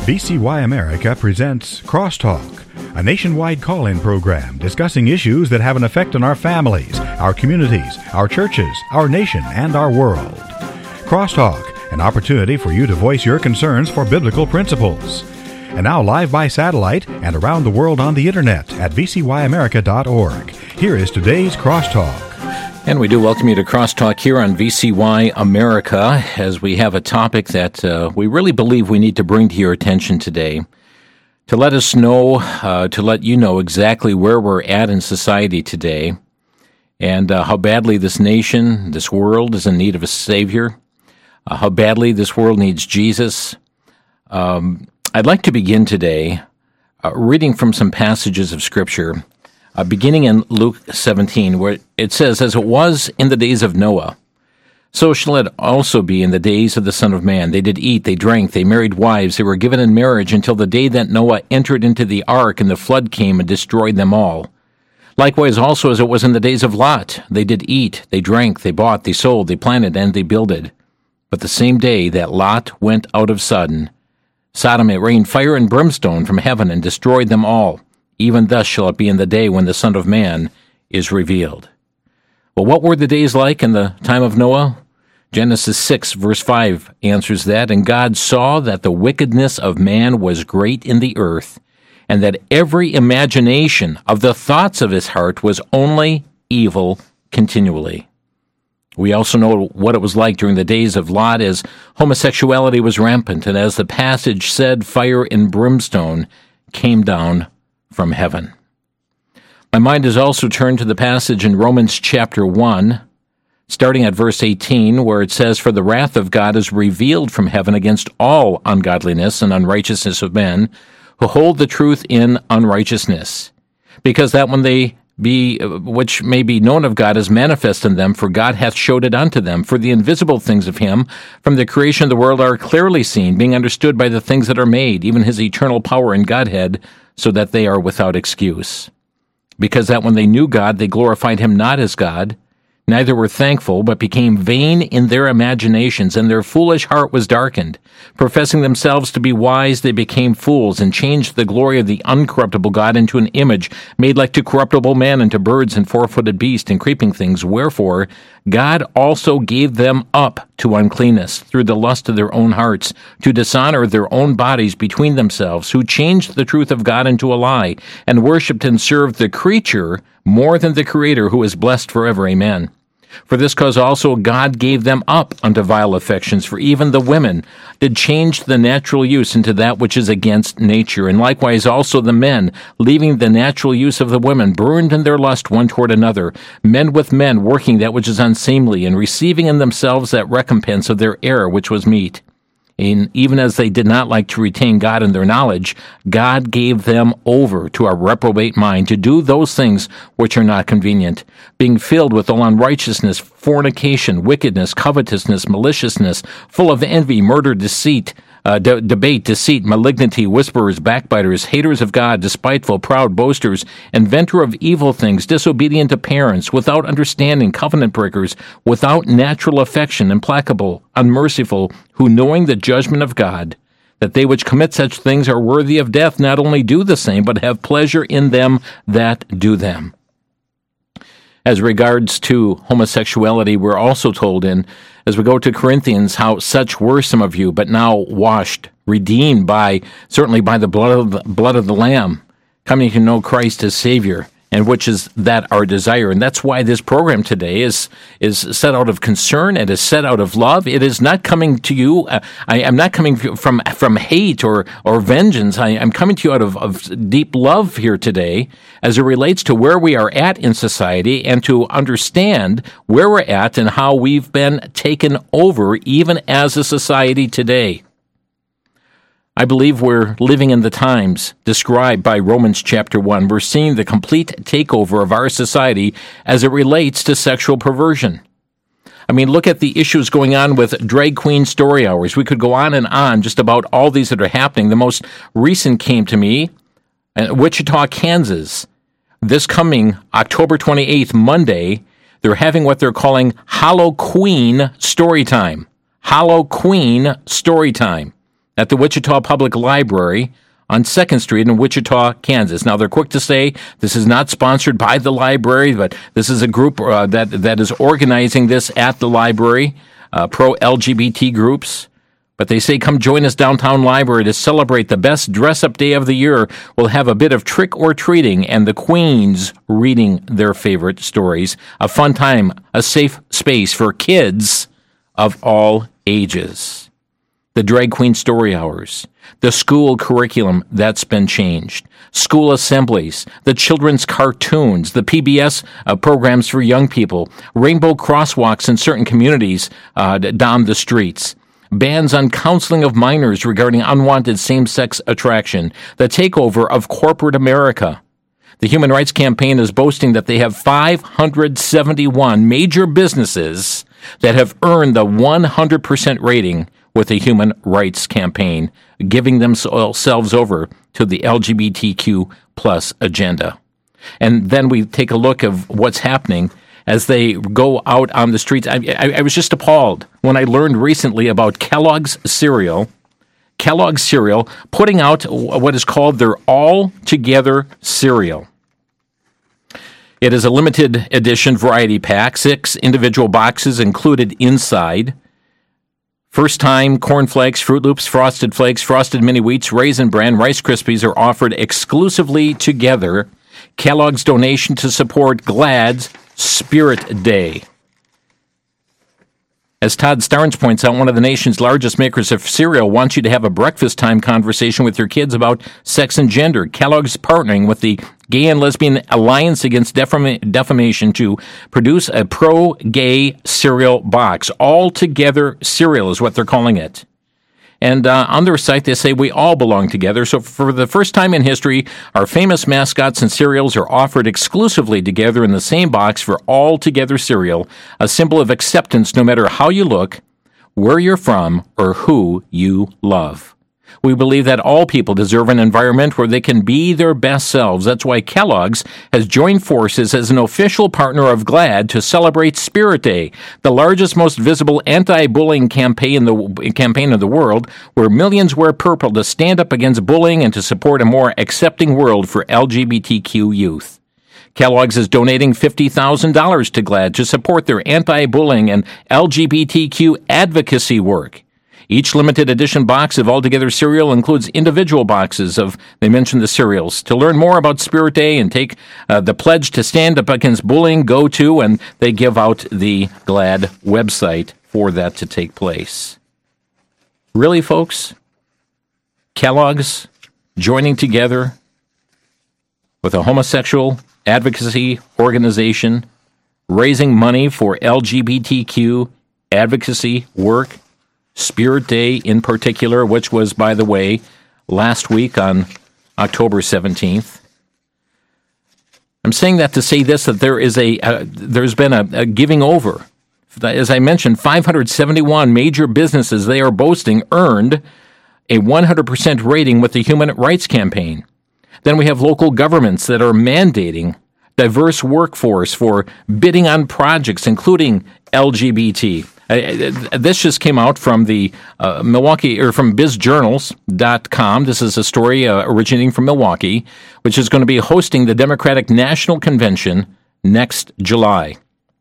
VCY America presents Crosstalk, a nationwide call-in program discussing issues that have an effect on our families, our communities, our churches, our nation, and our world. Crosstalk, an opportunity for you to voice your concerns for biblical principles. And now live by satellite and around the world on the internet at vcyamerica.org. Here is today's Crosstalk. And we do welcome you to Crosstalk here on VCY America, as we have a topic that we really believe we need to bring to your attention today, to let us know, to let you know exactly where we're at in society today, and how badly this nation, this world is in need of a Savior, how badly this world needs Jesus. I'd like to begin today reading from some passages of Scripture, beginning in Luke 17, where it says, "As it was in the days of Noah, so shall it also be in the days of the Son of Man. They did eat, they drank, they married wives, they were given in marriage until the day that Noah entered into the ark, and the flood came and destroyed them all. Likewise also as it was in the days of Lot, they did eat, they drank, they bought, they sold, they planted, and they builded. But the same day that Lot went out of Sodom, it rained fire and brimstone from heaven and destroyed them all. Even thus shall it be in the day when the Son of Man is revealed." Well, what were the days like in the time of Noah? Genesis 6, verse 5 answers that, "And God saw that the wickedness of man was great in the earth, and that every imagination of the thoughts of his heart was only evil continually." We also know what it was like during the days of Lot, as homosexuality was rampant, and as the passage said, fire and brimstone came down from heaven. My mind is also turned to the passage in Romans chapter 1, starting at verse 18, where it says, "For the wrath of God is revealed from heaven against all ungodliness and unrighteousness of men, who hold the truth in unrighteousness, because that when they be which may be known of God is manifest in them, for God hath showed it unto them. For the invisible things of him from the creation of the world are clearly seen, being understood by the things that are made, even his eternal power and Godhead, so that they are without excuse. Because that when they knew God, they glorified him not as God, neither were thankful, but became vain in their imaginations, and their foolish heart was darkened. Professing themselves to be wise, they became fools, and changed the glory of the uncorruptible God into an image made like to corruptible man, and to birds and four-footed beasts and creeping things. Wherefore God also gave them up to uncleanness through the lust of their own hearts, to dishonor their own bodies between themselves, who changed the truth of God into a lie, and worshipped and served the creature more than the Creator, who is blessed forever. Amen. For this cause also God gave them up unto vile affections, for even the women did change the natural use into that which is against nature. And likewise also the men, leaving the natural use of the women, burned in their lust one toward another, men with men, working that which is unseemly, and receiving in themselves that recompense of their error which was meet. And even as they did not like to retain God in their knowledge, God gave them over to a reprobate mind to do those things which are not convenient, being filled with all unrighteousness, fornication, wickedness, covetousness, maliciousness, full of envy, murder, deceit, debate, deceit, malignity, whisperers, backbiters, haters of God, despiteful, proud, boasters, inventor of evil things, disobedient to parents, without understanding, covenant breakers, without natural affection, implacable, unmerciful, who knowing the judgment of God, that they which commit such things are worthy of death, not only do the same, but have pleasure in them that do them." As regards to homosexuality, we're also told as we go to Corinthians, how such were some of you, but now washed, redeemed certainly by the blood of the Lamb, coming to know Christ as Savior, and which is that our desire. And that's why this program today is set out of concern. It is set out of love. It is not coming to you. I am not coming from hate or vengeance. I am coming to you out of deep love here today, as it relates to where we are at in society, and to understand where we're at and how we've been taken over, even as a society today. I believe we're living in the times described by Romans chapter 1. We're seeing the complete takeover of our society as it relates to sexual perversion. I mean, look at the issues going on with drag queen story hours. We could go on and on just about all these that are happening. The most recent came to me in Wichita, Kansas. This coming October 28th, Monday, they're having what they're calling Halloween Storytime. Halloween Storytime. at the Wichita Public Library on 2nd Street in Wichita, Kansas. Now, they're quick to say this is not sponsored by the library, but this is a group that is organizing this at the library, pro-LGBT groups. But they say, come join us downtown library to celebrate the best dress-up day of the year. We'll have a bit of trick-or-treating and the queens reading their favorite stories. A fun time, a safe space for kids of all ages. The drag queen story hours, the school curriculum that's been changed, school assemblies, the children's cartoons, the PBS programs for young people, rainbow crosswalks in certain communities down the streets, bans on counseling of minors regarding unwanted same-sex attraction, the takeover of corporate America. The Human Rights Campaign is boasting that they have 571 major businesses that have earned the 100% rating with the Human Rights Campaign, giving themselves over to the LGBTQ plus agenda. And then we take a look of what's happening as they go out on the streets. I was just appalled when I learned recently about Kellogg's cereal putting out what is called their All Together cereal. It is a limited edition variety pack, 6 individual boxes included inside. First time Corn Flakes, Fruit Loops, Frosted Flakes, Frosted Mini Wheats, Raisin Bran, Rice Krispies are offered exclusively together. Kellogg's donation to support GLAAD's Spirit Day. As Todd Starnes points out, one of the nation's largest makers of cereal wants you to have a breakfast time conversation with your kids about sex and gender. Kellogg's partnering with the Gay and Lesbian Alliance Against Defamation to produce a pro-gay cereal box. All Together cereal is what they're calling it. And on their site, they say we all belong together. So for the first time in history, our famous mascots and cereals are offered exclusively together in the same box for All Together cereal, a symbol of acceptance no matter how you look, where you're from, or who you love. We believe that all people deserve an environment where they can be their best selves. That's why Kellogg's has joined forces as an official partner of GLAAD to celebrate Spirit Day, the largest, most visible anti-bullying campaign in the world, where millions wear purple to stand up against bullying and to support a more accepting world for LGBTQ youth. Kellogg's is donating $50,000 to GLAAD to support their anti-bullying and LGBTQ advocacy work. Each limited edition box of All Together cereal includes individual boxes of, they mentioned the cereals. To learn more about Spirit Day and take the pledge to stand up against bullying, go to, and they give out the GLAAD website for that to take place. Really, folks? Kellogg's joining together with a homosexual advocacy organization, raising money for LGBTQ advocacy work. Spirit Day in particular, which was, by the way, last week on October 17th. I'm saying that to say this, that there's been a giving over. As I mentioned, 571 major businesses they are boasting earned a 100% rating with the Human Rights Campaign. Then we have local governments that are mandating diverse workforce for bidding on projects, including LGBT. This just came out from the from BizJournals.com. This is a story originating from Milwaukee, which is going to be hosting the Democratic National Convention next July.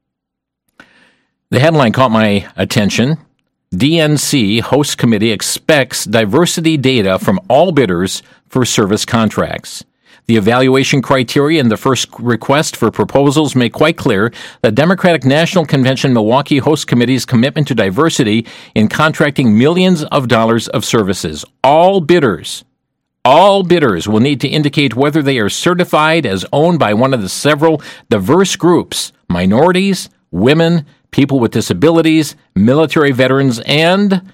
The headline caught my attention. DNC Host Committee expects diversity data from all bidders for service contracts. The evaluation criteria in the first request for proposals make quite clear that Democratic National Convention Milwaukee Host Committee's commitment to diversity in contracting millions of dollars of services. All bidders will need to indicate whether they are certified as owned by one of the several diverse groups: minorities, women, people with disabilities, military veterans, and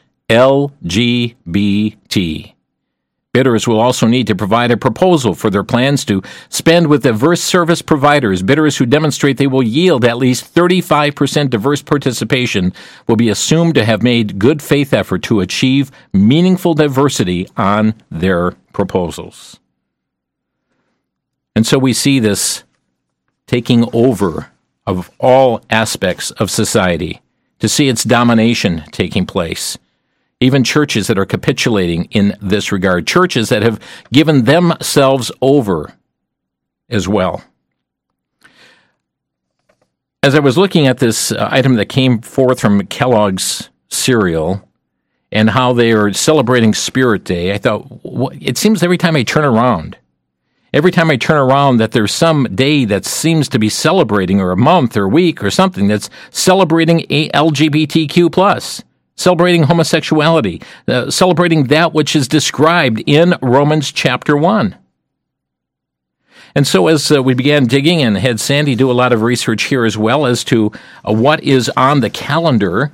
LGBT. Bidders will also need to provide a proposal for their plans to spend with diverse service providers. Bidders who demonstrate they will yield at least 35% diverse participation will be assumed to have made good faith effort to achieve meaningful diversity on their proposals. And so we see this taking over of all aspects of society, to see its domination taking place. Even churches that are capitulating in this regard, churches that have given themselves over as well. As I was looking at this item that came forth from Kellogg's cereal and how they are celebrating Spirit Day, I thought, it seems every time I turn around that there's some day that seems to be celebrating, or a month or a week or something that's celebrating LGBTQ+, celebrating homosexuality, celebrating that which is described in Romans chapter 1. And so as we began digging and had Sandy do a lot of research here as well as to what is on the calendar,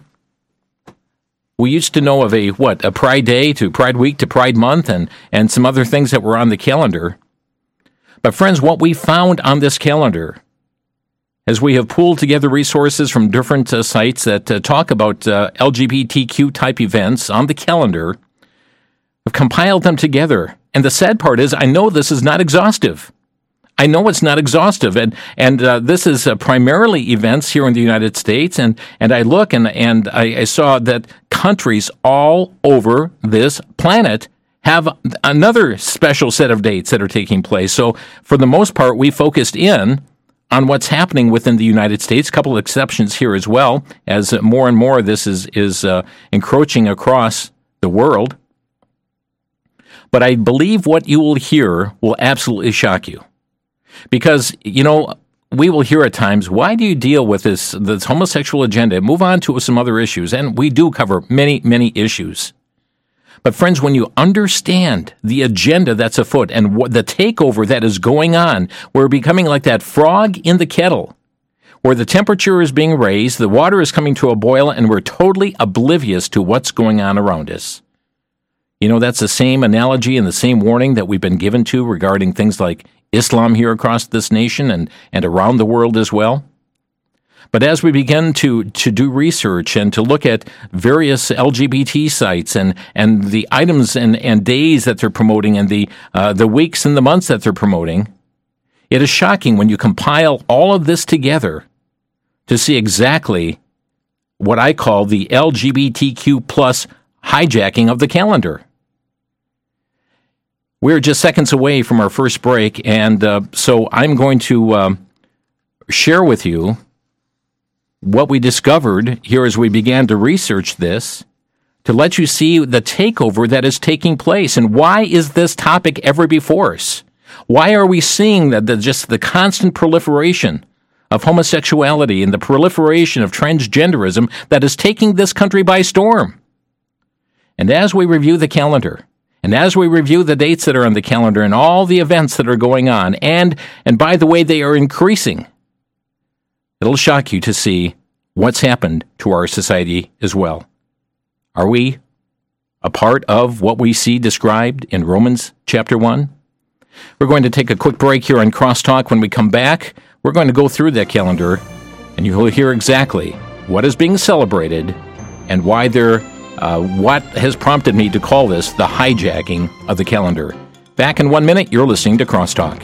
we used to know of a Pride Day to Pride Week to Pride Month and some other things that were on the calendar. But friends, what we found on this calendar, as we have pulled together resources from different sites that talk about LGBTQ-type events on the calendar, have compiled them together. And the sad part is, I know this is not exhaustive. I know it's not exhaustive, and this is primarily events here in the United States, and I look and I saw that countries all over this planet have another special set of dates that are taking place. So for the most part, we focused in on what's happening within the United States. A couple of exceptions here as well, as more and more of this is encroaching across the world. But I believe what you will hear will absolutely shock you. Because, we will hear at times, why do you deal with this homosexual agenda? Move on to some other issues. And we do cover many, many issues. But friends, when you understand the agenda that's afoot and what the takeover that is going on, we're becoming like that frog in the kettle, where the temperature is being raised, the water is coming to a boil, and we're totally oblivious to what's going on around us. That's the same analogy and the same warning that we've been given to regarding things like Islam here across this nation and around the world as well. But as we begin to do research and to look at various LGBT sites and the items and days that they're promoting and the weeks and the months that they're promoting, it is shocking when you compile all of this together to see exactly what I call the LGBTQ plus hijacking of the calendar. We're just seconds away from our first break, and so I'm going to share with you what we discovered here as we began to research this, to let you see the takeover that is taking place. And why is this topic ever before us? Why are we seeing that just the constant proliferation of homosexuality and the proliferation of transgenderism that is taking this country by storm? And as we review the calendar, and as we review the dates that are on the calendar and all the events that are going on, and by the way, they are increasing, it'll shock you to see what's happened to our society as well. Are we a part of what we see described in Romans chapter 1? We're going to take a quick break here on Crosstalk. When we come back, we're going to go through that calendar, and you'll hear exactly what is being celebrated and why what has prompted me to call this the hijacking of the calendar. Back in 1 minute, you're listening to Crosstalk.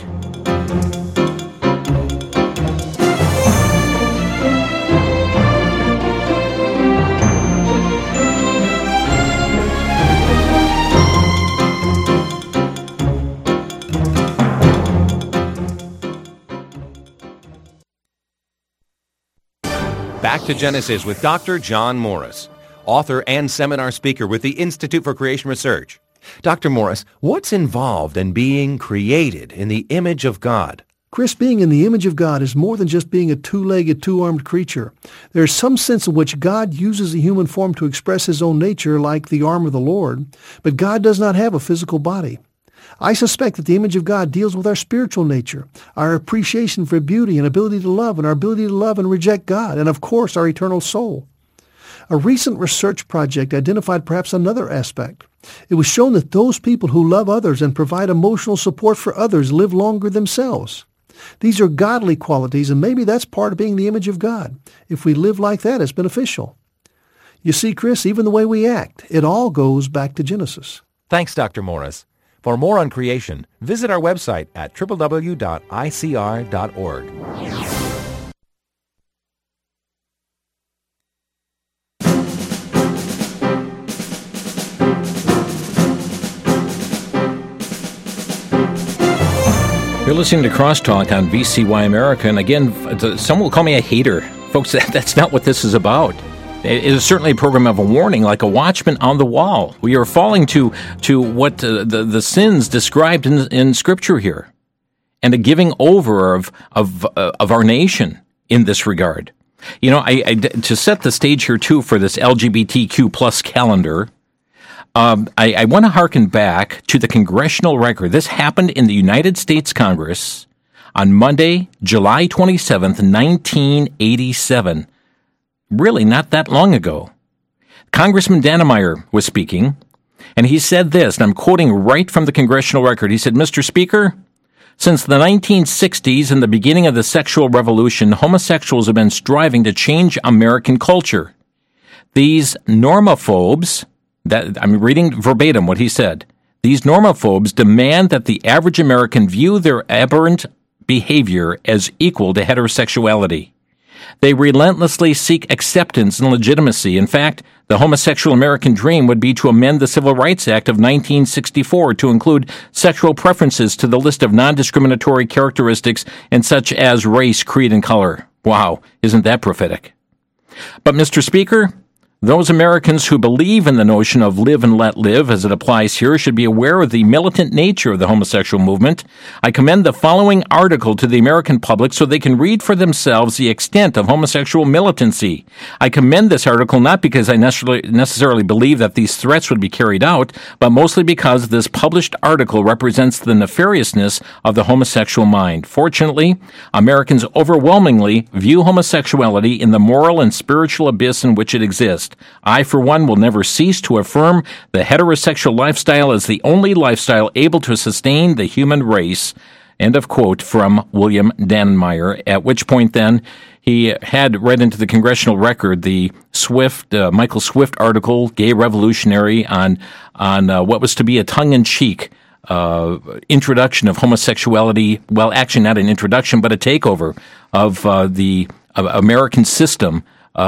Back to Genesis with Dr. John Morris, author and seminar speaker with the Institute for Creation Research. Dr. Morris, what's involved in being created in the image of God? Chris, being in the image of God is more than just being a two-legged, two-armed creature. There is some sense in which God uses the human form to express his own nature like the arm of the Lord, but God does not have a physical body. I suspect that the image of God deals with our spiritual nature, our appreciation for beauty and ability to love, and our ability to love and reject God, and of course our eternal soul. A recent research project identified perhaps another aspect. It was shown that those people who love others and provide emotional support for others live longer themselves. These are godly qualities, and maybe that's part of being the image of God. If we live like that, it's beneficial. You see, Chris, even the way we act, it all goes back to Genesis. Thanks, Dr. Morris. For more on creation, visit our website at www.icr.org. You're listening to Crosstalk on VCY America, and again, some will call me a hater. Folks, that's not what this is about. It is certainly a program of a warning, like a watchman on the wall. We are falling to what the sins described in Scripture here, and a giving over of our nation in this regard. You know, I to set the stage here too for this LGBTQ plus calendar. I want to hearken back to the congressional record. This happened in the United States Congress on Monday, July 27th, 1987. Really not that long ago. Congressman Dannemeyer was speaking, and he said this, and I'm quoting right from the congressional record. He said, "Mr. Speaker, since the 1960s and the beginning of the sexual revolution, homosexuals have been striving to change American culture. These normophobes," that I'm reading verbatim what he said, "these normophobes demand that the average American view their aberrant behavior as equal to heterosexuality. They relentlessly seek acceptance and legitimacy. In fact, the homosexual American dream would be to amend the Civil Rights Act of 1964 to include sexual preferences to the list of non-discriminatory characteristics and such as race, creed, and color." Wow, isn't that prophetic? But, Mr. Speaker, those Americans who believe in the notion of live and let live, as it applies here, should be aware of the militant nature of the homosexual movement. I commend the following article to the American public so they can read for themselves the extent of homosexual militancy. I commend this article not because I necessarily believe that these threats would be carried out, but mostly because this published article represents the nefariousness of the homosexual mind. Fortunately, Americans overwhelmingly view homosexuality in the moral and spiritual abyss in which it exists. I, for one, will never cease to affirm the heterosexual lifestyle as the only lifestyle able to sustain the human race. End of quote from William Dannemeyer, at which point then he had read into the congressional record the Michael Swift article, Gay Revolutionary, on what was to be a tongue-in-cheek introduction of homosexuality. Well, actually not an introduction, but a takeover of the American system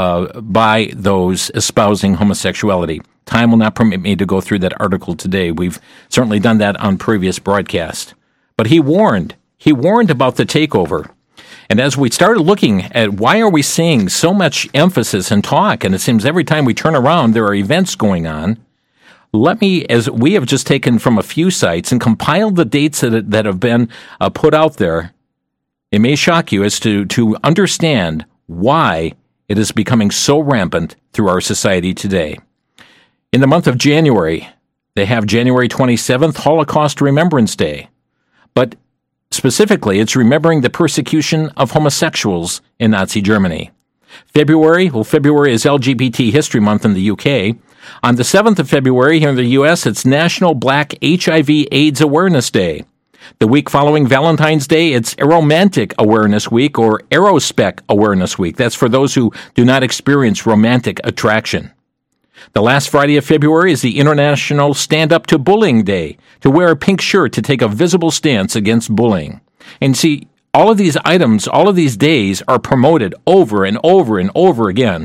by those espousing homosexuality. Time will not permit me to go through that article today. We've certainly done that on previous broadcasts. But he warned about the takeover. And as we started looking at why are we seeing so much emphasis and talk, and it seems every time we turn around there are events going on, let me, as we have just taken from a few sites and compiled the dates that have been put out there, it may shock you as to understand why it is becoming so rampant through our society today. In the month of January, they have January 27th, Holocaust Remembrance Day. But specifically, it's remembering the persecution of homosexuals in Nazi Germany. February is LGBT History Month in the UK. On the 7th of February here in the US, it's National Black HIV/AIDS Awareness Day. The week following Valentine's Day, it's Aromantic Awareness Week, or Aerospec Awareness Week. That's for those who do not experience romantic attraction. The last Friday of February is the International Stand Up to Bullying Day, to wear a pink shirt to take a visible stance against bullying. And see, all of these items, all of these days are promoted over and over and over again.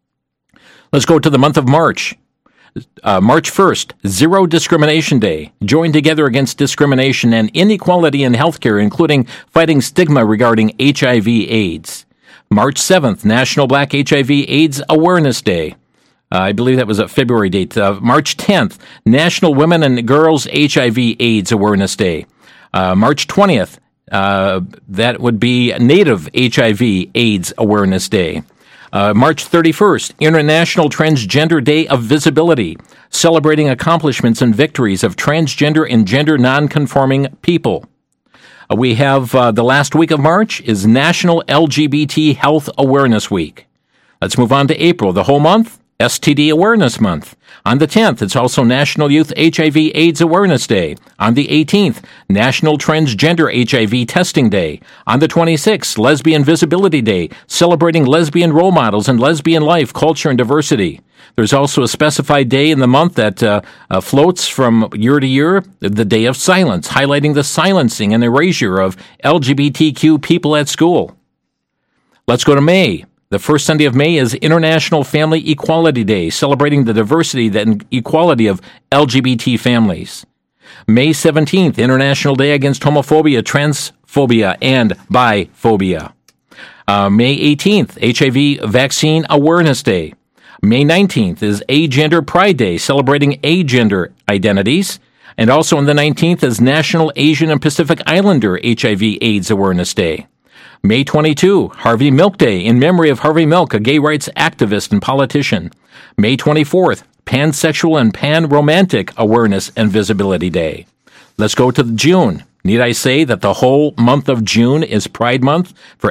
Let's go to the month of March. March 1st, Zero Discrimination Day. Join together against discrimination and inequality in healthcare, including fighting stigma regarding HIV/AIDS. March 7th, National Black HIV/AIDS Awareness Day. I believe that was a February date. March 10th, National Women and Girls HIV/AIDS Awareness Day. March 20th, that would be Native HIV/AIDS Awareness Day. March 31st, International Transgender Day of Visibility, celebrating accomplishments and victories of transgender and gender nonconforming people. We have the last week of March is National LGBT Health Awareness Week. Let's move on to April, the whole month, STD Awareness Month. On the 10th, it's also National Youth HIV/AIDS Awareness Day. On the 18th, National Transgender HIV Testing Day. On the 26th, Lesbian Visibility Day, celebrating lesbian role models and lesbian life, culture, and diversity. There's also a specified day in the month that floats from year to year, the Day of Silence, highlighting the silencing and erasure of LGBTQ people at school. Let's go to May. the first Sunday of May is International Family Equality Day, celebrating the diversity and equality of LGBT families. May 17th, International Day Against Homophobia, Transphobia, and Biphobia. May 18th, HIV Vaccine Awareness Day. May 19th is Agender Pride Day, celebrating agender identities. And also on the 19th is National Asian and Pacific Islander HIV/AIDS Awareness Day. May 22, Harvey Milk Day, in memory of Harvey Milk, a gay rights activist and politician. May 24th, Pansexual and Pan-Romantic Awareness and Visibility Day. Let's go to June. Need I say that the whole month of June is Pride Month for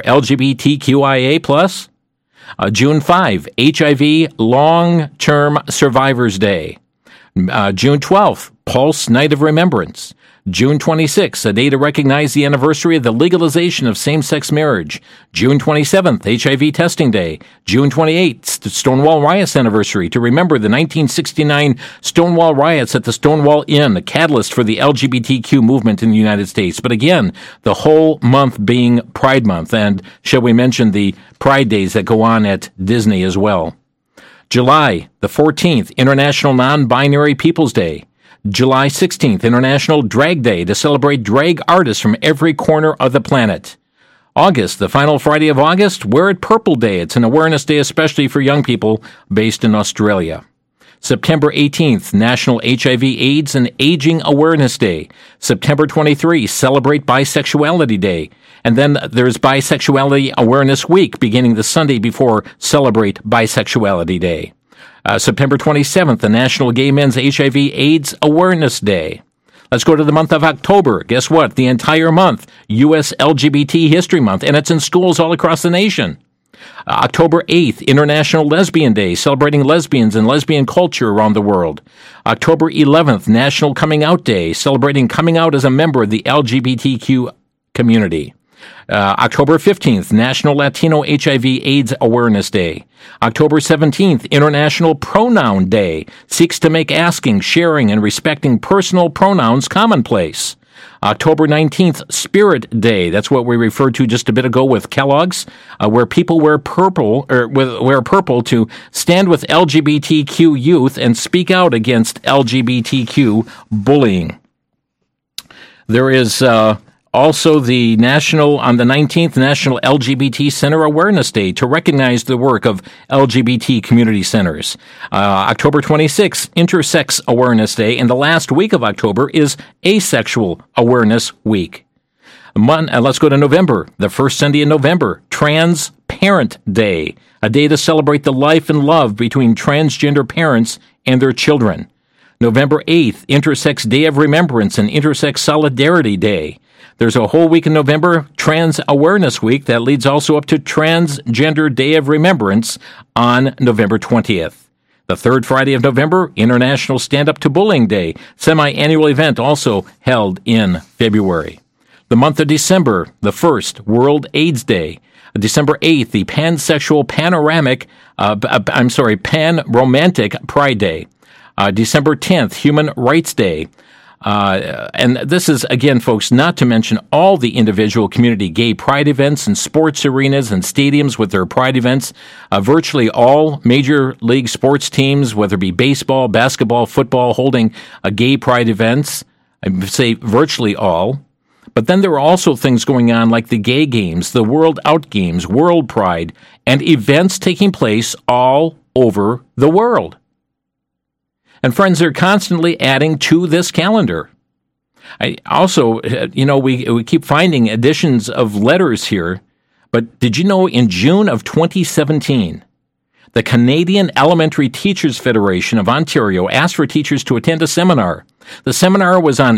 LGBTQIA+? June 5, HIV Long-Term Survivors Day. June 12th, Pulse Night of Remembrance. June 26th, a day to recognize the anniversary of the legalization of same-sex marriage. June 27th, HIV Testing Day. June 28th, the Stonewall Riots anniversary to remember the 1969 Stonewall Riots at the Stonewall Inn, a catalyst for the LGBTQ movement in the United States. But again, the whole month being Pride Month, and shall we mention the Pride Days that go on at Disney as well. July the 14th, International Non-Binary Peoples Day. July 16th, International Drag Day to celebrate drag artists from every corner of the planet. August, the final Friday of August, Wear It Purple Day. It's an awareness day especially for young people based in Australia. September 18th, National HIV/AIDS and Aging Awareness Day. September 23, Celebrate Bisexuality Day. And then there's Bisexuality Awareness Week, beginning the Sunday before Celebrate Bisexuality Day. September 27th, the National Gay Men's HIV/AIDS Awareness Day. Let's go to the month of October. Guess what? The entire month, U.S. LGBT History Month, and it's in schools all across the nation. October 8th, International Lesbian Day, celebrating lesbians and lesbian culture around the world. October 11th, National Coming Out Day, celebrating coming out as a member of the LGBTQ community. October 15th, National Latino HIV/AIDS Awareness Day. October 17th, International Pronoun Day, seeks to make asking, sharing, and respecting personal pronouns commonplace. October 19th, Spirit Day. That's what we referred to just a bit ago with Kellogg's, where people wear purple to stand with LGBTQ youth and speak out against LGBTQ bullying. There is also the on the 19th, National LGBT Center Awareness Day to recognize the work of LGBT community centers. October 26th, Intersex Awareness Day, and the last week of October is Asexual Awareness Week. Let's go to November, the first Sunday in November, Trans Parent Day, a day to celebrate the life and love between transgender parents and their children. November 8th, Intersex Day of Remembrance and Intersex Solidarity Day. There's a whole week in November, Trans Awareness Week, that leads also up to Transgender Day of Remembrance on November 20th. The third Friday of November, International Stand Up to Bullying Day, semi-annual event also held in February. The month of December, the first, World AIDS Day. December 8th, the Pan-Romantic Pride Day. December 10th, Human Rights Day. And this is, again, folks, not to mention all the individual community gay pride events and sports arenas and stadiums with their pride events. Virtually all major league sports teams, whether it be baseball, basketball, football, holding gay pride events. I would say virtually all. But then there are also things going on like the Gay Games, the World Out Games, World Pride, and events taking place all over the world. And friends, they're constantly adding to this calendar. We keep finding additions of letters here, but did you know in June of 2017, the Canadian Elementary Teachers Federation of Ontario asked for teachers to attend a seminar. The seminar was on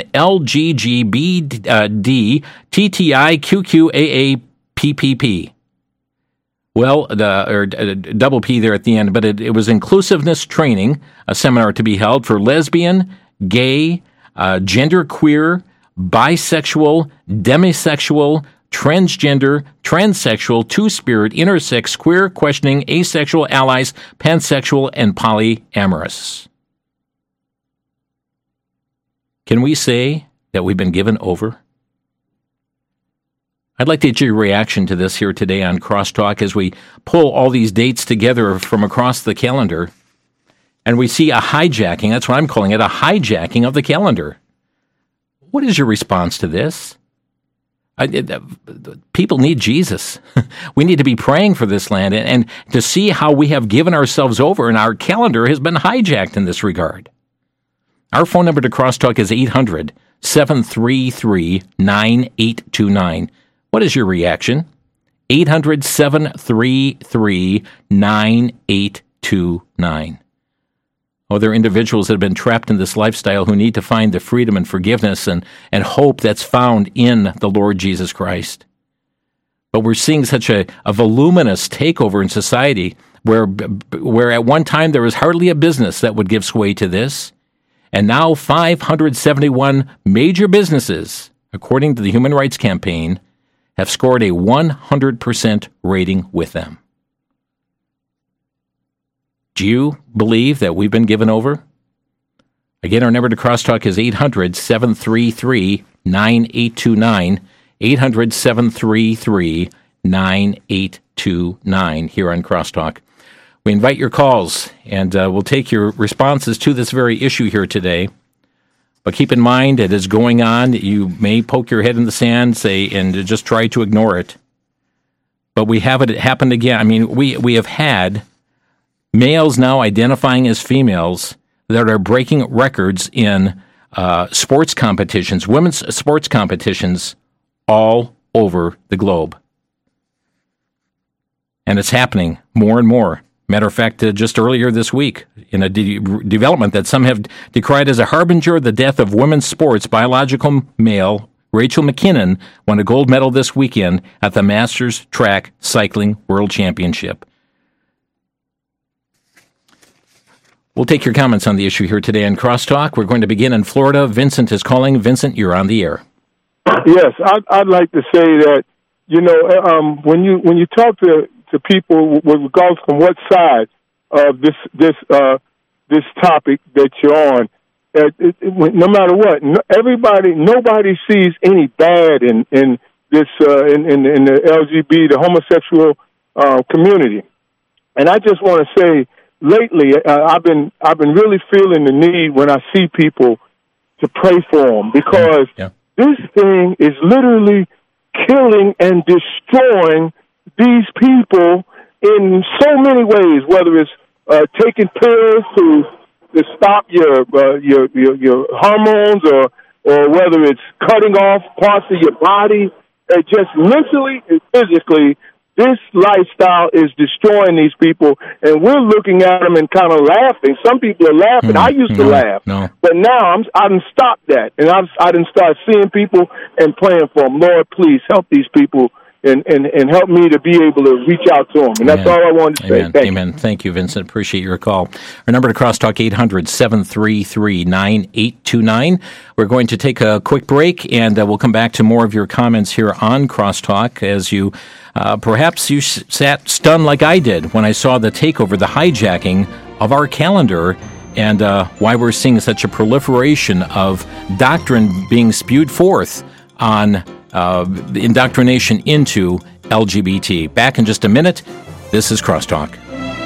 LGBD, TTI, QQAA, PPP. Well, double P there at the end, but it was inclusiveness training, a seminar to be held for lesbian, gay, genderqueer, bisexual, demisexual, transgender, transsexual, two-spirit, intersex, queer, questioning, asexual, allies, pansexual, and polyamorous. Can we say that we've been given over? I'd like to get your reaction to this here today on Crosstalk as we pull all these dates together from across the calendar, and we see a hijacking. That's what I'm calling it, a hijacking of the calendar. What is your response to this? People need Jesus. We need to be praying for this land and to see how we have given ourselves over, and our calendar has been hijacked in this regard. Our phone number to Crosstalk is 800-733-9829. What is your reaction? 800-733-9829. Oh, there are individuals that have been trapped in this lifestyle who need to find the freedom and forgiveness and hope that's found in the Lord Jesus Christ. But we're seeing such a voluminous takeover in society where at one time there was hardly a business that would give sway to this. And now 571 major businesses, according to the Human Rights Campaign, have scored a 100% rating with them. Do you believe that we've been given over? Again, our number to Crosstalk is 800-733-9829, 800-733-9829 here on Crosstalk. We invite your calls, and we'll take your responses to this very issue here today. But keep in mind, it is going on. You may poke your head in the sand, and just try to ignore it. But we have it happen again. I mean, we have had males now identifying as females that are breaking records in sports competitions, women's sports competitions all over the globe. And it's happening more and more. Matter of fact, just earlier this week, in a development that some have decried as a harbinger of the death of women's sports, biological male Rachel McKinnon won a gold medal this weekend at the Masters Track Cycling World Championship. We'll take your comments on the issue here today on Crosstalk. We're going to begin in Florida. Vincent is calling. Vincent, you're on the air. Yes, I'd like to say that, when you talk to people with regards from what side of this topic that you're on, no matter what, nobody sees any bad in this in the LGBT, the homosexual community. And I just want to say, lately I've been really feeling the need when I see people to pray for them, because this thing is literally killing and destroying these people in so many ways, whether it's taking pills to stop your hormones, or whether it's cutting off parts of your body, just mentally and physically. This lifestyle is destroying these people, and we're looking at them and kind of laughing. Some people are laughing. I used to laugh, but now I done stopped that, and I done start seeing people and praying for them. Lord, please help these people and help me to be able to reach out to them. And that's all I wanted to say. Amen. Thank you, Vincent. Appreciate your call. Our number to Crosstalk, 800-733-9829. We're going to take a quick break, and we'll come back to more of your comments here on Crosstalk as you perhaps you sat stunned like I did when I saw the takeover, the hijacking of our calendar, and why we're seeing such a proliferation of doctrine being spewed forth on indoctrination into LGBT. Back in just a minute. This is Crosstalk.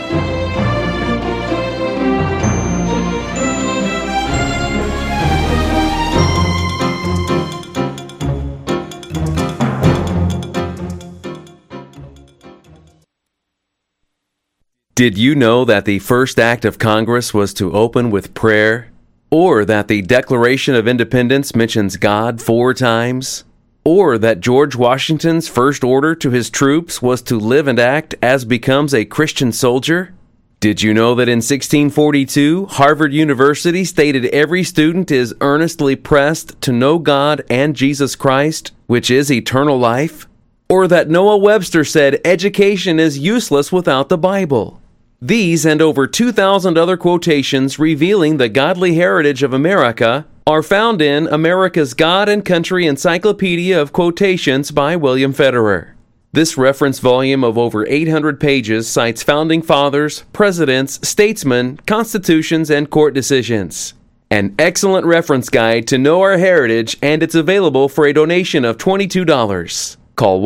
Did you know that the first act of Congress was to open with prayer? Or that the Declaration of Independence mentions God 4 times? Or that George Washington's first order to his troops was to live and act as becomes a Christian soldier? Did you know that in 1642, Harvard University stated every student is earnestly pressed to know God and Jesus Christ, which is eternal life? Or that Noah Webster said education is useless without the Bible? These and over 2,000 other quotations revealing the godly heritage of America are found in America's God and Country Encyclopedia of Quotations by William Federer. This reference volume of over 800 pages cites founding fathers, presidents, statesmen, constitutions, and court decisions. An excellent reference guide to know our heritage, and it's available for a donation of $22. Call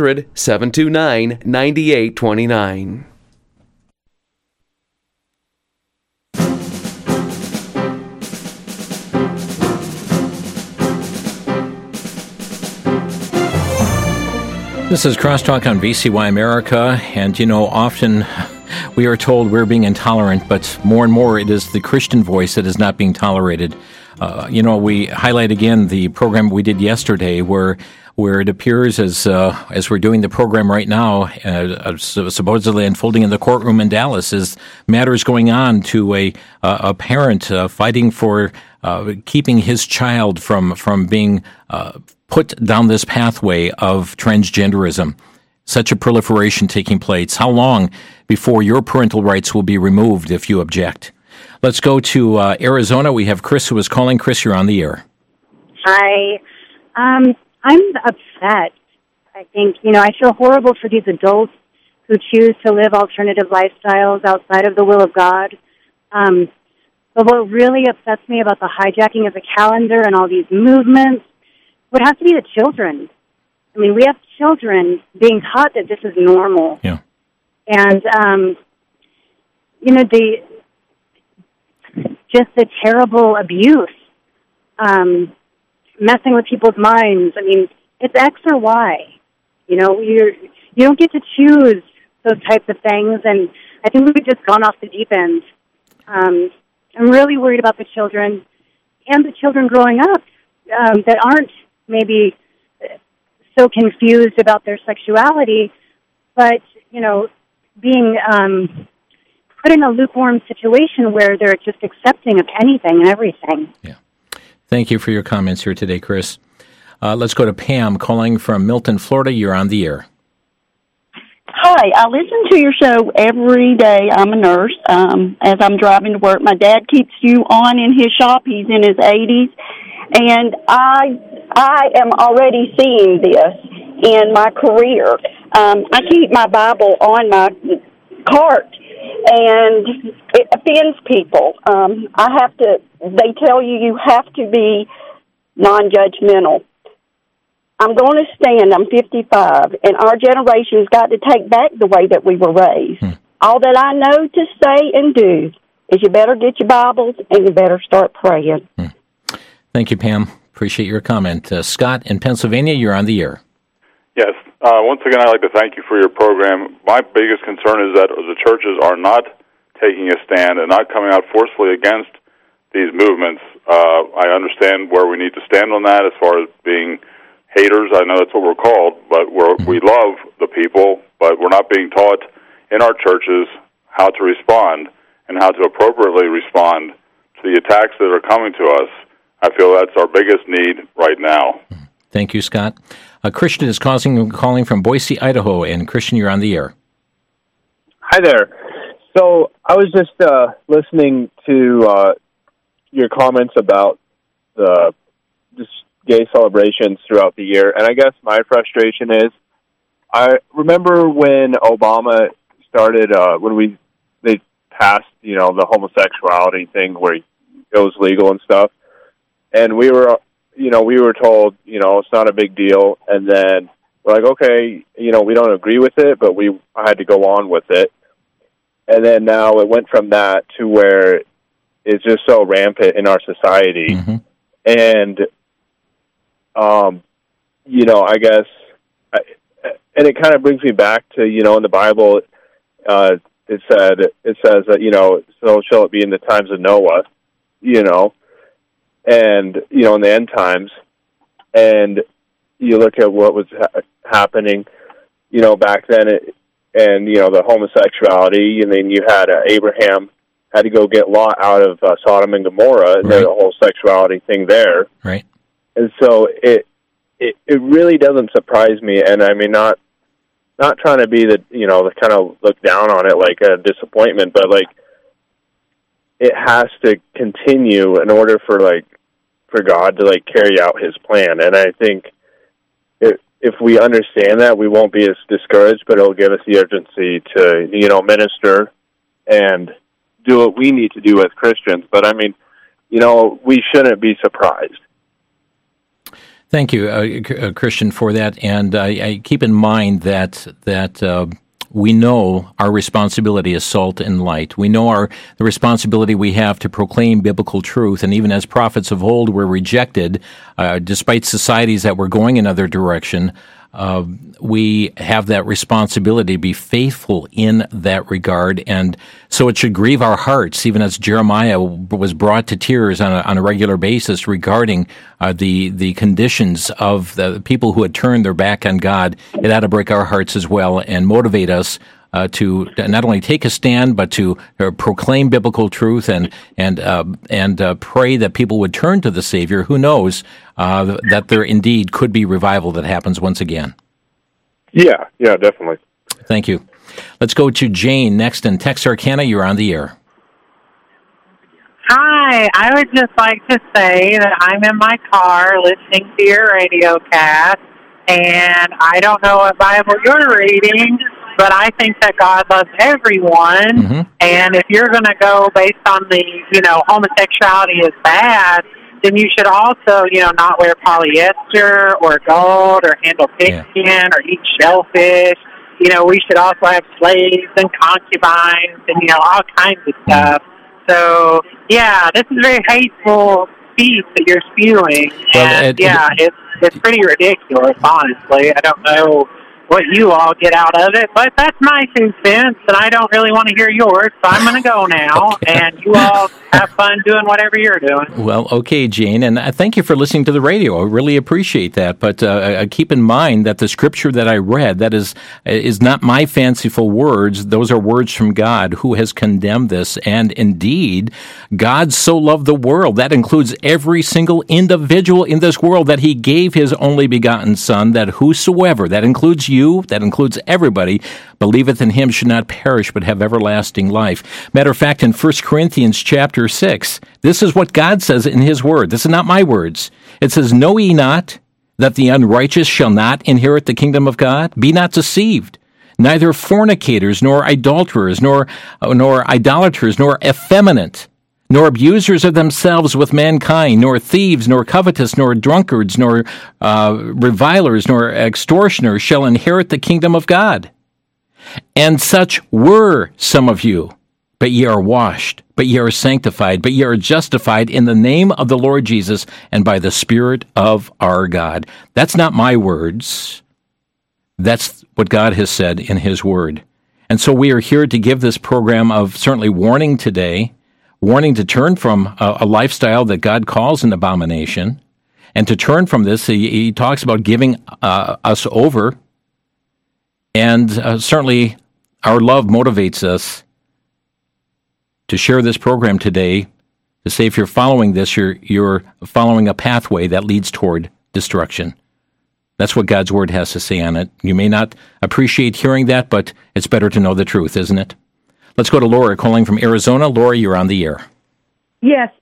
1-800-729-9829. This is Crosstalk on VCY America, and often we are told we're being intolerant, but more and more it is the Christian voice that is not being tolerated. We highlight again the program we did yesterday where it appears as we're doing the program right now, supposedly unfolding in the courtroom in Dallas, is matters going on to a parent fighting for keeping his child from being put down this pathway of transgenderism. Such a proliferation taking place. How long before your parental rights will be removed if you object? Let's go to Arizona. We have Chris who is calling. Chris, you're on the air. Hi. I'm upset. I think, I feel horrible for these adults who choose to live alternative lifestyles outside of the will of God. But what really upsets me about the hijacking of the calendar and all these movements would have to be the children. I mean, we have children being taught that this is normal. Yeah. And, the terrible abuse, messing with people's minds. I mean, it's X or Y. You don't get to choose those types of things, and I think we've just gone off the deep end. I'm really worried about the children and the children growing up that aren't maybe so confused about their sexuality, but, being put in a lukewarm situation where they're just accepting of anything and everything. Yeah. Thank you for your comments here today, Chris. Let's go to Pam calling from Milton, Florida. You're on the air. Hi, I listen to your show every day. I'm a nurse. As I'm driving to work, my dad keeps you on in his shop. He's in his 80s, and I am already seeing this in my career. I keep my Bible on my cart, and it offends people. They tell you have to be non-judgmental. I'm going to stand. I'm 55, and our generation's got to take back the way that we were raised. All that I know to say and do is you better get your Bibles and you better start praying. Thank you, Pam. Appreciate your comment. Scott in Pennsylvania, you're on the air. Yes. Once again, I'd like to thank you for your program. My biggest concern is that the churches are not taking a stand and not coming out forcefully against these movements. I understand where we need to stand on that as far as being haters. I know that's what we're called, but we love the people, but we're not being taught in our churches how to respond and how to appropriately respond to the attacks that are coming to us. I feel that's our biggest need right now. Thank you, Scott. Christian is calling from Boise, Idaho, and Christian, you're on the air. Hi there. So I was just listening to your comments about the just gay celebrations throughout the year, and I guess my frustration is I remember when Obama started when they passed the homosexuality thing where it was legal and stuff, and we were told it's not a big deal, and then we're like, okay, we don't agree with it, but I had to go on with it. And then now it went from that to where it's just so rampant in our society. Mm-hmm. And, I guess, and it kind of brings me back to, in the Bible, it says that, so shall it be in the times of Noah, and, in the end times. And you look at what was happening, back then, and the homosexuality, and then you had Abraham had to go get Lot out of Sodom and Gomorrah, and right. The whole sexuality thing there. Right. And so it really doesn't surprise me, and I mean not trying to be the kind of look down on it like a disappointment, but like it has to continue in order for God to carry out His plan, and I think. If we understand that, we won't be as discouraged, but it'll give us the urgency to, minister and do what we need to do as Christians. But, I mean, we shouldn't be surprised. Thank you, Christian, for that. And I keep in mind that we know our responsibility as salt and light. We know the responsibility we have to proclaim biblical truth. And even as prophets of old were rejected, despite societies that were going another direction, we have that responsibility to be faithful in that regard. And so it should grieve our hearts, even as Jeremiah was brought to tears on a regular basis regarding the conditions of the people who had turned their back on God. It ought to break our hearts as well and motivate us to not only take a stand, but to proclaim biblical truth and pray that people would turn to the Savior. Who knows that there indeed could be revival that happens once again. Yeah, definitely. Thank you. Let's go to Jane next in Texarkana. You're on the air. Hi, I would just like to say that I'm in my car listening to your radio cast, and I don't know what Bible you're reading, but I think that God loves everyone, Mm-hmm. and if you're going to go based on homosexuality is bad, then you should also, not wear polyester or gold or handle pigskin or eat shellfish. We should also have slaves and concubines and, all kinds of stuff. So, this is very hateful speech that you're spewing. Well, and, it's pretty ridiculous, honestly. I don't know what you all get out of it, but that's my 2 cents, and I don't really want to hear yours, so I'm going to go now, and you all have fun doing whatever you're doing. Well, okay, Jane, and thank you for listening to the radio. I really appreciate that, but keep in mind that the scripture that I read, that is not my fanciful words. Those are words from God who has condemned this, and indeed, God so loved the world. That includes every single individual in this world, that he gave his only begotten Son, that whosoever, that includes you, that includes everybody, believeth in him should not perish but have everlasting life. Matter of fact, in 1 Corinthians chapter 6, this is what God says in his word. This is not my words. It says, "Know ye not that the unrighteous shall not inherit the kingdom of God? Be not deceived. Neither fornicators, nor idolaters, nor idolaters, nor effeminate, nor abusers of themselves with mankind, nor thieves, nor covetous, nor drunkards, nor revilers, nor extortioners shall inherit the kingdom of God. And such were some of you, but ye are washed, but ye are sanctified, but ye are justified in the name of the Lord Jesus and by the Spirit of our God." That's not my words. That's what God has said in his word. And so we are here to give this program of certainly warning today, warning to turn from a lifestyle that God calls an abomination, and to turn from this. He talks about giving us over, and certainly our love motivates us to share this program today, to say if you're following this, you're following a pathway that leads toward destruction. That's what God's Word has to say on it. You may not appreciate hearing that, but it's better to know the truth, isn't it? Let's go to Laura calling from Arizona. Laura, you're on the air. Yes.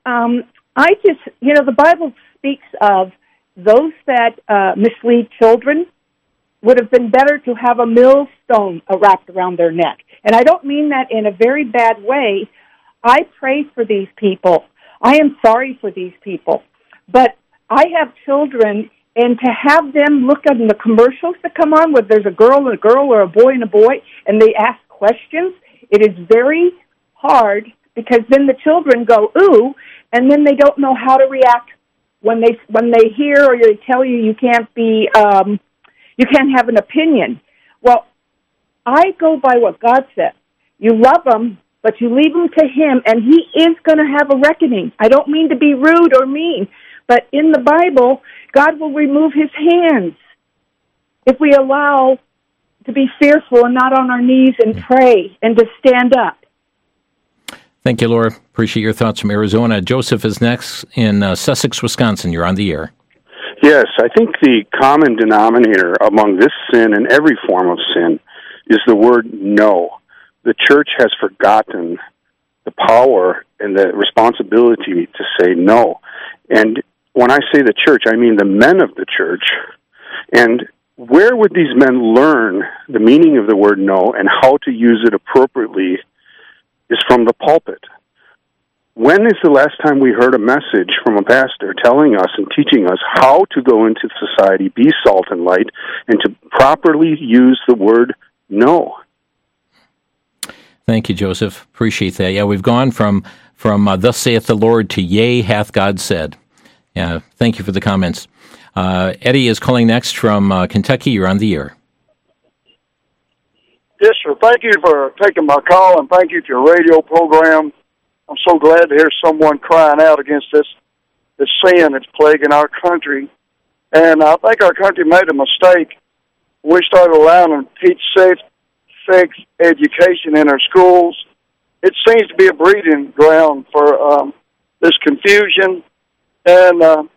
The Bible speaks of those that mislead children would have been better to have a millstone wrapped around their neck. And I don't mean that in a very bad way. I pray for these people. I am sorry for these people. But I have children, and to have them look at the commercials that come on where there's a girl or a boy and a boy, and they ask questions, it is very hard, because then the children go, ooh, and then they don't know how to react when they hear or they tell you can't have an opinion. Well, I go by what God said. You love them, but you leave them to him, and he is going to have a reckoning. I don't mean to be rude or mean, but in the Bible, God will remove his hands if we allow to be fearful and not on our knees and pray and to stand up. Thank you, Laura. Appreciate your thoughts from Arizona. Joseph is next in Sussex, Wisconsin. You're on the air. Yes, I think the common denominator among this sin and every form of sin is the word no. The church has forgotten the power and the responsibility to say no. And when I say the church, I mean the men of the church. And where would these men learn the meaning of the word no and how to use it appropriately is from the pulpit. When is the last time we heard a message from a pastor telling us and teaching us how to go into society, be salt and light, and to properly use the word no? Thank you, Joseph. Appreciate that. Yeah, we've gone from thus saith the Lord to yea, hath God said. Yeah, thank you for the comments. Eddie is calling next from Kentucky. You're on the air. Yes, sir. Thank you for taking my call, and thank you for your radio program. I'm so glad to hear someone crying out against this sin that's plaguing our country. And I think our country made a mistake. We started allowing them to teach sex education in our schools. It seems to be a breeding ground for this confusion. And,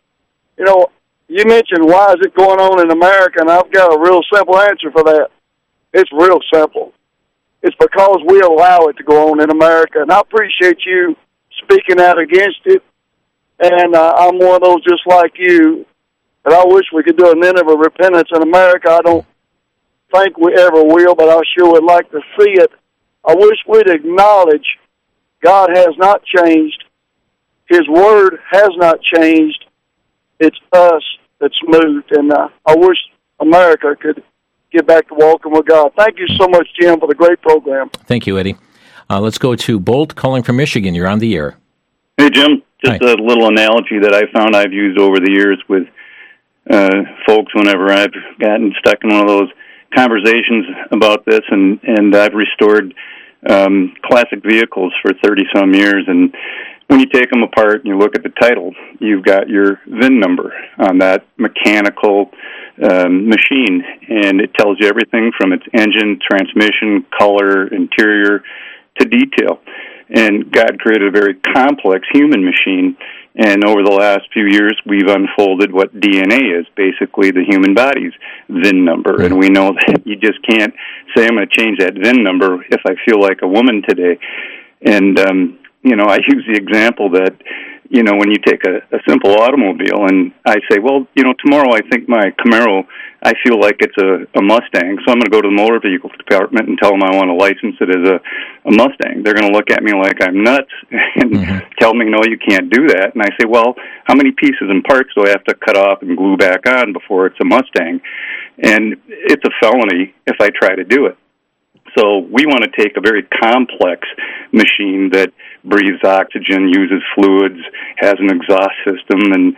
you mentioned why is it going on in America, and I've got a real simple answer for that. It's real simple. It's because we allow it to go on in America, and I appreciate you speaking out against it. And I'm one of those just like you, and I wish we could do a minute of repentance in America. I don't think we ever will, but I sure would like to see it. I wish we'd acknowledge God has not changed. His word has not changed. It's us that's moved, and I wish America could get back to walking with God. Thank you so much, Jim, for the great program. Thank you, Eddie. Let's go to Bolt calling from Michigan. You're on the air. Hey, Jim. Just Hi. a little analogy that I found I've used over the years with folks whenever I've gotten stuck in one of those conversations about this, and I've restored classic vehicles for 30-some years, and when you take them apart and you look at the title, you've got your VIN number on that mechanical machine, and it tells you everything from its engine, transmission, color, interior, to detail. And God created a very complex human machine, and over the last few years, we've unfolded what DNA is, basically the human body's VIN number. And we know that you just can't say, I'm going to change that VIN number if I feel like a woman today. And, I use the example that, when you take a simple automobile and I say, well, tomorrow I think my Camaro, I feel like it's a Mustang, so I'm going to go to the motor vehicle department and tell them I want to license it as a Mustang. They're going to look at me like I'm nuts and tell me, no, you can't do that. And I say, well, how many pieces and parts do I have to cut off and glue back on before it's a Mustang? And it's a felony if I try to do it. So we want to take a very complex machine that breathes oxygen, uses fluids, has an exhaust system, and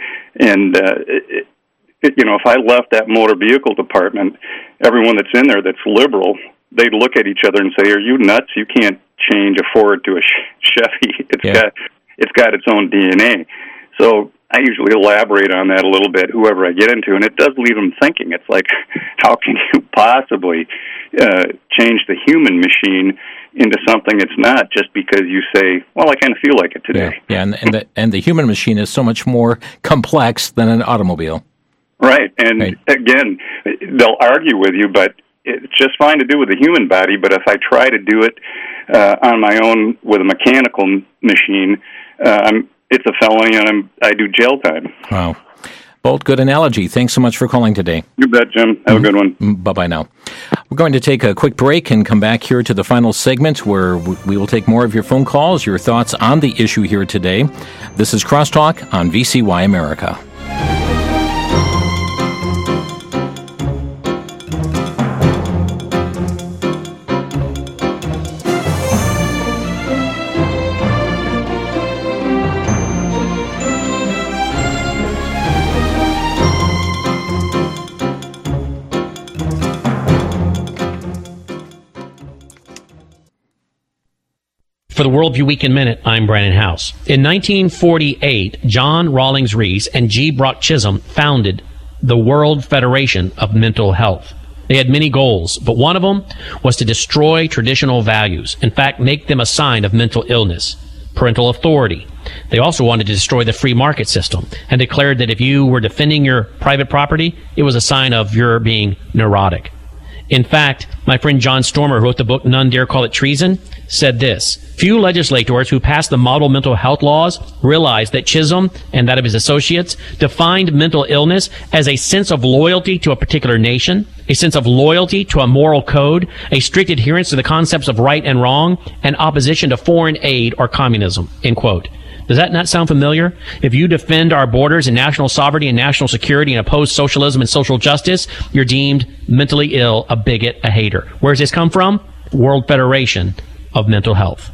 if I left that motor vehicle department, everyone that's in there that's liberal, they'd look at each other and say, "Are you nuts? You can't change a Ford to a Chevy. It's got its own DNA." So I usually elaborate on that a little bit, whoever I get into, and it does leave them thinking. It's like, how can you possibly change the human machine into something it's not just because you say, well, I kind of feel like it today. Yeah, and the human machine is so much more complex than an automobile. Right, and again, they'll argue with you, but it's just fine to do with the human body, but if I try to do it on my own with a mechanical machine, it's a felony, and I do jail time. Wow. Bolt, good analogy. Thanks so much for calling today. You bet, Jim. Have a good one. Bye-bye now. We're going to take a quick break and come back here to the final segment where we will take more of your phone calls, your thoughts on the issue here today. This is Crosstalk on VCY America. For the Worldview Week in Minute, I'm Brandon House. In 1948, John Rawlings Rees and G. Brock Chisholm founded the World Federation of Mental Health. They had many goals, but one of them was to destroy traditional values. In fact, make them a sign of mental illness. Parental authority. They also wanted to destroy the free market system and declared that if you were defending your private property, it was a sign of your being neurotic. In fact, my friend John Stormer, who wrote the book None Dare Call It Treason, said this: few legislators who passed the model mental health laws realized that Chisholm and that of his associates defined mental illness as a sense of loyalty to a particular nation, a sense of loyalty to a moral code, a strict adherence to the concepts of right and wrong, and opposition to foreign aid or communism, end quote. Does that not sound familiar? If you defend our borders and national sovereignty and national security and oppose socialism and social justice, you're deemed mentally ill, a bigot, a hater. Where does this come from? World Federation of Mental Health.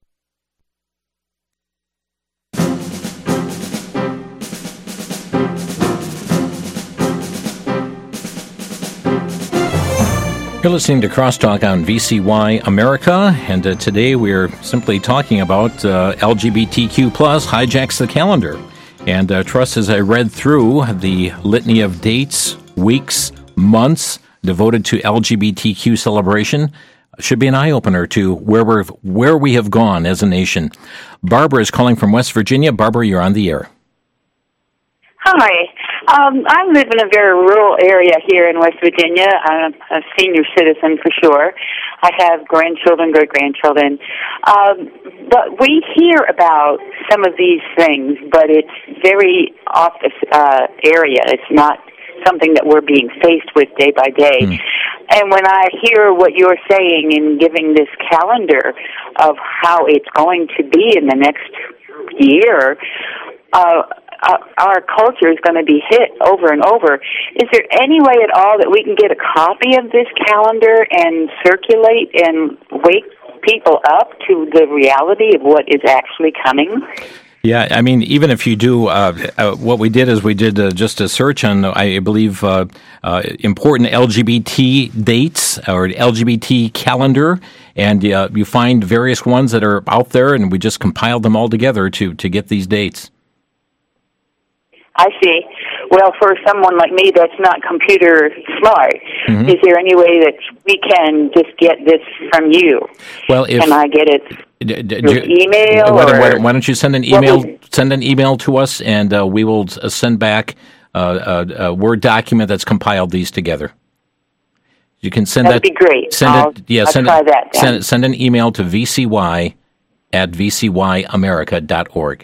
You're listening to Crosstalk on VCY America, and today we're simply talking about LGBTQ+ hijacks the calendar. And trust, as I read through the litany of dates, weeks, months devoted to LGBTQ celebration, should be an eye-opener to where we have gone as a nation. Barbara is calling from West Virginia. Barbara, you're on the air. Hi. I live in a very rural area here in West Virginia. I'm a senior citizen for sure. I have grandchildren, great-grandchildren. But we hear about some of these things, but it's very off the area. It's not something that we're being faced with day by day. And when I hear what you're saying and giving this calendar of how it's going to be in the next year, our culture is going to be hit over and over. Is there any way at all that we can get a copy of this calendar and circulate and wake people up to the reality of what is actually coming? Yeah, I mean, even if you do, what we did is we did just a search on, I believe, important LGBT dates or LGBT calendar, and you find various ones that are out there, and we just compiled them all together to get these dates. I see. Well, for someone like me that's not computer smart, is there any way that we can just get this from you? Well, can I get it through email? Why don't you send an email? Send an email to us, and we will send back a Word document that's compiled these together. You can send that. That'd be great. Send try that. Send an email to vcy@vcyamerica.org.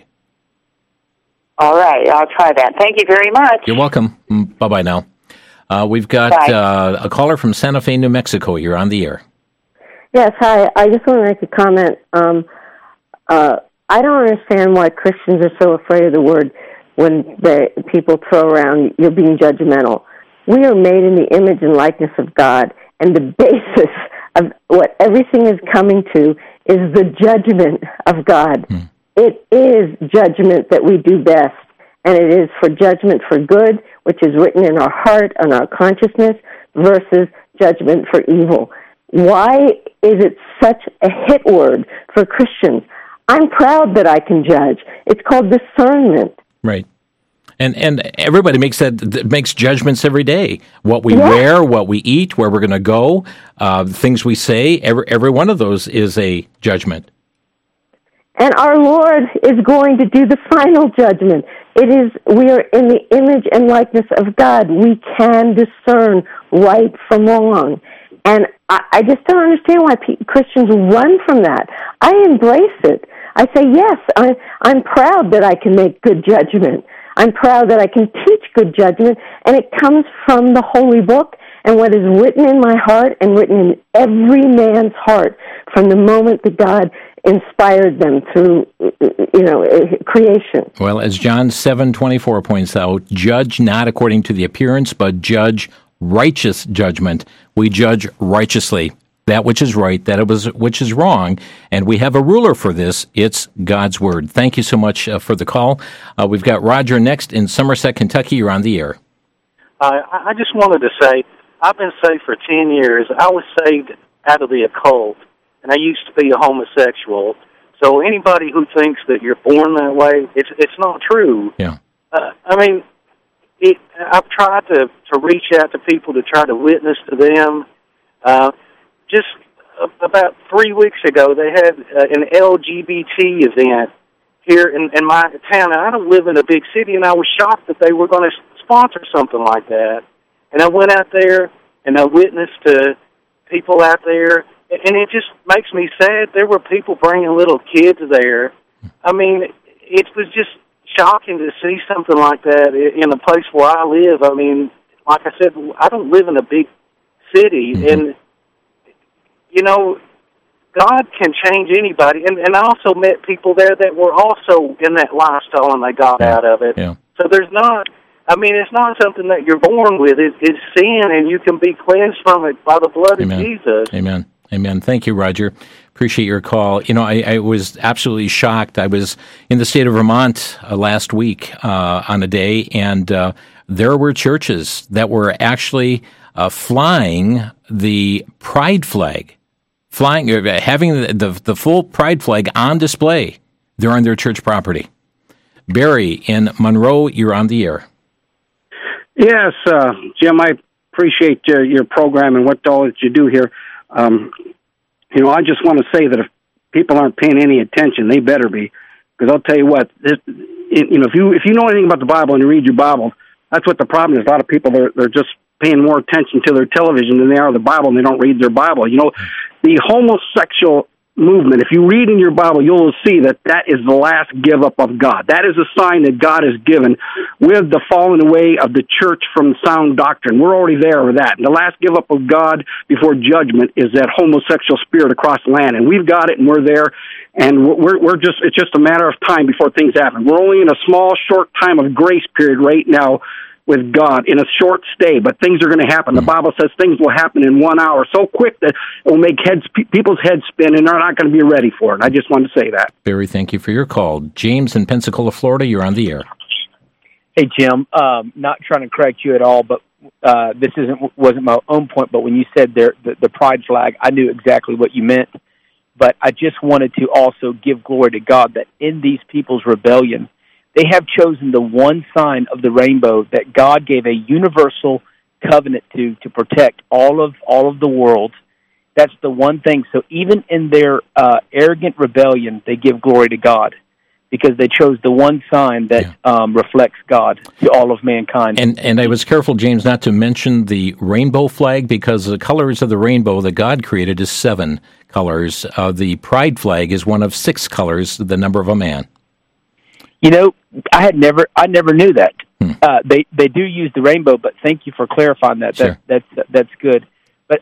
All right, I'll try that. Thank you very much. You're welcome. Bye-bye now. We've got a caller from Santa Fe, New Mexico. You're on the air. Yes, hi. I just want to make a comment. I don't understand why Christians are so afraid of the word when people throw around, you're being judgmental. We are made in the image and likeness of God, and the basis of what everything is coming to is the judgment of God. It is judgment that we do best, and it is for judgment for good, which is written in our heart and our consciousness, versus judgment for evil. Why is it such a hit word for Christians? I'm proud that I can judge. It's called discernment. Right. And everybody makes judgments every day. What we wear, what we eat, where we're going to go, things we say, every one of those is a judgment. And our Lord is going to do the final judgment. We are in the image and likeness of God. We can discern right from wrong. And I just don't understand why Christians run from that. I embrace it. I say, yes, I'm proud that I can make good judgment. I'm proud that I can teach good judgment, and it comes from the Holy Book and what is written in my heart and written in every man's heart from the moment that God inspired them through, creation. Well, as John 7:24 points out, judge not according to the appearance, but judge righteous judgment. We judge righteously that which is right, which is wrong, and we have a ruler for this. It's God's Word. Thank you so much for the call. We've got Roger next in Somerset, Kentucky. You're on the air. I just wanted to say, I've been saved for 10 years. I was saved out of the occult, and I used to be a homosexual. So anybody who thinks that you're born that way, it's not true. Yeah. I've tried to reach out to people to try to witness to them. Just about 3 weeks ago, they had an LGBT event here in my town. And I don't live in a big city, and I was shocked that they were going to sponsor something like that. And I went out there, and I witnessed to people out there, and it just makes me sad. There were people bringing little kids there. I mean, it was just shocking to see something like that in a place where I live. I mean, like I said, I don't live in a big city, and God can change anybody. And I also met people there that were also in that lifestyle and they got out of it. Yeah. So there's not, I mean, it's not something that you're born with. It's sin, and you can be cleansed from it by the blood of Jesus. Amen. Amen. Thank you, Roger. Appreciate your call. You know, I was absolutely shocked. I was in the state of Vermont last week on a day, and there were churches that were actually flying the pride flag, having the full pride flag on display there on their church property. Barry in Monroe, you're on the air. Yes, Jim, I appreciate your program and what all that you do here. You know, I just want to say that if people aren't paying any attention, they better be, because I'll tell you what, if you know anything about the Bible and you read your Bible, that's what the problem is. A lot of people, they're just paying more attention to their television than they are the Bible, and they don't read their Bible. You know, the homosexual movement, if you read in your Bible, you'll see that is the last give up of God. That is a sign that God has given with the falling away of the church from sound doctrine. We're already there with that. And the last give up of God before judgment is that homosexual spirit across the land. And we've got it, and we're there. And it's just a matter of time before things happen. We're only in a small, short time of grace period right now with God in a short stay, but things are going to happen. The Bible says things will happen in 1 hour so quick that it will make people's heads spin, and they're not going to be ready for it. I just wanted to say that. Barry, thank you for your call. James in Pensacola, Florida, you're on the air. Hey, Jim, not trying to correct you at all, but this wasn't my own point, but when you said the pride flag, I knew exactly what you meant. But I just wanted to also give glory to God that in these people's rebellion, they have chosen the one sign of the rainbow that God gave a universal covenant to protect all of the world. That's the one thing. So even in their arrogant rebellion, they give glory to God because they chose the one sign that reflects God to all of mankind. And I was careful, James, not to mention the rainbow flag because the colors of the rainbow that God created is 7 colors. The pride flag is one of 6 colors, the number of a man. You know, I never knew that. They do use the rainbow, but thank you for clarifying that. Sure. That's good. But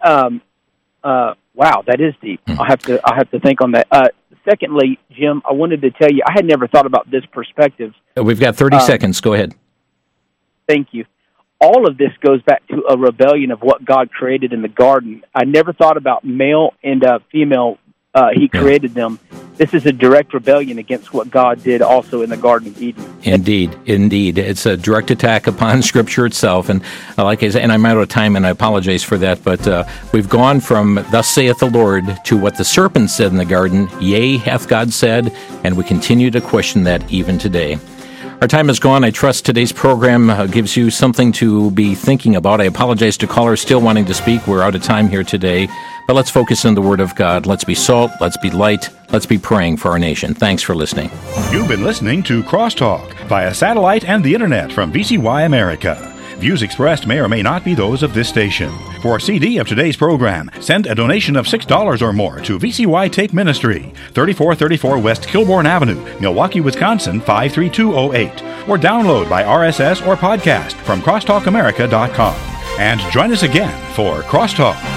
wow, that is deep. I'll have to think on that. Secondly, Jim, I wanted to tell you I had never thought about this perspective. We've got 30 seconds. Go ahead. Thank you. All of this goes back to a rebellion of what God created in the garden. I never thought about male and female. He created them. This is a direct rebellion against what God did also in the Garden of Eden. Indeed. It's a direct attack upon Scripture itself. And like I said, and I'm out of time, and I apologize for that, but we've gone from thus saith the Lord to what the serpent said in the garden, yea, hath God said, and we continue to question that even today. Our time is gone. I trust today's program gives you something to be thinking about. I apologize to callers still wanting to speak. We're out of time here today. But let's focus on the Word of God. Let's be salt. Let's be light. Let's be praying for our nation. Thanks for listening. You've been listening to Crosstalk via satellite and the Internet from VCY America. Views expressed may or may not be those of this station. For a CD of today's program, send a donation of $6 or more to VCY Tape Ministry, 3434 West Kilbourne Avenue, Milwaukee, Wisconsin, 53208, or download by RSS or podcast from crosstalkamerica.com. And join us again for Crosstalk.